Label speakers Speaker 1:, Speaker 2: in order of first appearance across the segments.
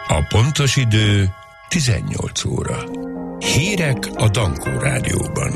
Speaker 1: A pontos idő 18 óra. Hírek a Dankó Rádióban.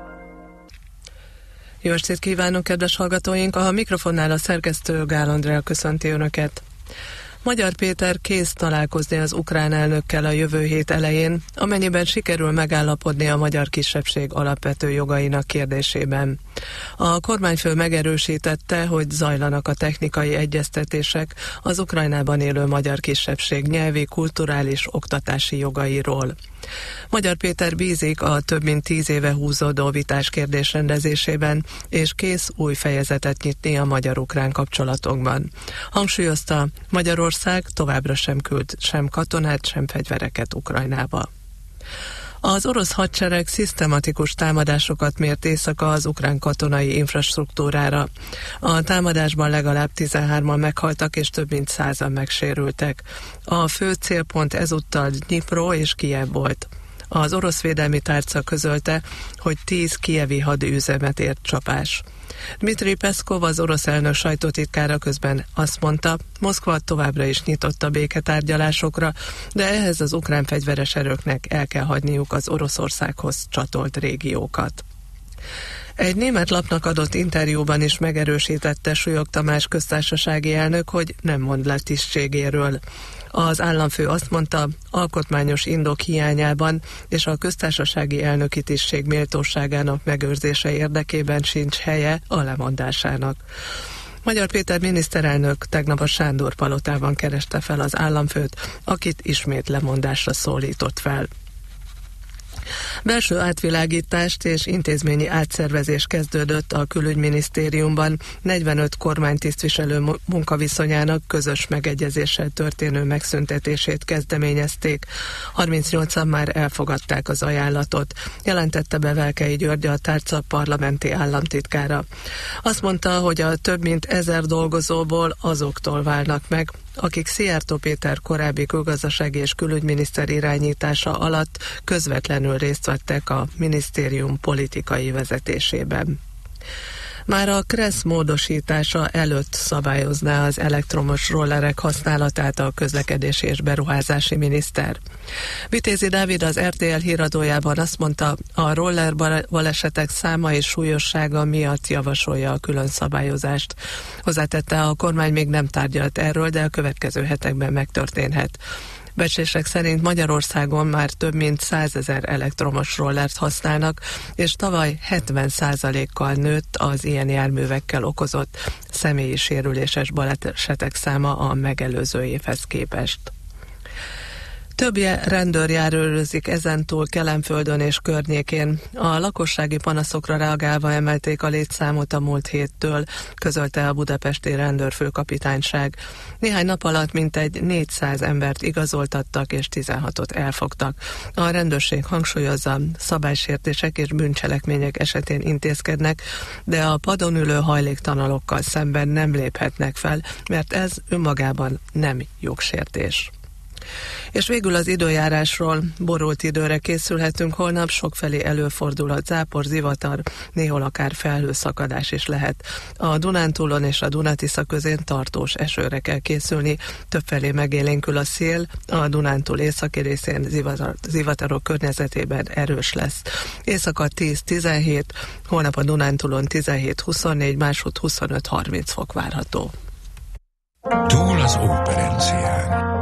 Speaker 2: Jó estét kívánok, kedves hallgatóink! A mikrofonnál a szerkesztő Gál Andrea köszönti Önöket. Magyar Péter kész találkozni az ukrán elnökkel a jövő hét elején, amennyiben sikerül megállapodni a magyar kisebbség alapvető jogainak kérdésében. A kormányfő megerősítette, hogy zajlanak a technikai egyeztetések az Ukrajnában élő magyar kisebbség nyelvi, kulturális, oktatási jogairól. Magyar Péter bízik a több mint 10 éve húzódó vitás kérdés rendezésében, és kész új fejezetet nyitni a magyar-ukrán kapcsolatokban. Hangsúlyozta, Magyarország továbbra sem küld sem katonát, sem fegyvereket Ukrajnába. Az orosz hadsereg szisztematikus támadásokat mért éjszaka az ukrán katonai infrastruktúrára. A támadásban legalább 13-an meghaltak és több mint 100-an megsérültek. A fő célpont ezúttal Dnyipro és Kijev volt. Az orosz védelmi tárca közölte, hogy 10 kijevi hadüzemet ért csapás. Dmitri Peszkov, az orosz elnök sajtótitkára közben azt mondta, Moszkva továbbra is nyitott a béketárgyalásokra, de ehhez az ukrán fegyveres erőknek el kell hagyniuk az Oroszországhoz csatolt régiókat. Egy német lapnak adott interjúban is megerősítette Súlyog Tamás köztársasági elnök, hogy nem mond le tisztségéről. Az államfő azt mondta, alkotmányos indok hiányában és a köztársasági elnöki tisztség méltóságának megőrzése érdekében sincs helye a lemondásának. Magyar Péter miniszterelnök tegnap a Sándor palotában kereste fel az államfőt, akit ismét lemondásra szólított fel. Belső átvilágítást és intézményi átszervezés kezdődött a külügyminisztériumban, 45 kormánytisztviselő munkaviszonyának közös megegyezéssel történő megszüntetését kezdeményezték. 38-an már elfogadták az ajánlatot, jelentette be Velkei György, a tárca parlamenti államtitkára. Azt mondta, hogy a több mint 1000 dolgozóból azoktól válnak meg, akik Szijjártó Péter korábbi külgazdasági és külügyminiszter irányítása alatt közvetlenül részt vettek a minisztérium politikai vezetésében. Már a KRESZ módosítása előtt szabályozná az elektromos rollerek használatát a közlekedési és beruházási miniszter. Vitézi Dávid az RTL híradójában azt mondta, a roller balesetek száma és súlyossága miatt javasolja a külön szabályozást. Hozzátette, a kormány még nem tárgyalt erről, de a következő hetekben megtörténhet. Becslések szerint Magyarországon már több mint 100 000 elektromos rollert használnak, és tavaly 70%-kal nőtt az ilyen járművekkel okozott személyi sérüléses balesetek száma a megelőző évhez képest. Több rendőr járőrözik ezentúl Kelenföldön és környékén. A lakossági panaszokra reagálva emelték a létszámot a múlt héttől, közölte a budapesti rendőrfőkapitányság. Néhány nap alatt mintegy 400 embert igazoltattak és 16-ot elfogtak. A rendőrség hangsúlyozza, szabálysértések és bűncselekmények esetén intézkednek, de a padon ülő hajléktalanokkal szemben nem léphetnek fel, mert ez önmagában nem jogsértés. És végül az időjárásról. Borult időre készülhetünk, holnap sokfelé előfordulhat zápor, zivatar, néhol akár felhőszakadás is lehet. A Dunántúlon és a Duna-Tisza közén tartós esőre kell készülni, többfelé megélénkül a szél, a Dunántúl északi részén zivatarok környezetében erős lesz. Éjszaka 10-17, holnap a Dunántúlon 17-24, máshogy 25-30 fok várható.
Speaker 1: Túl az óperencián.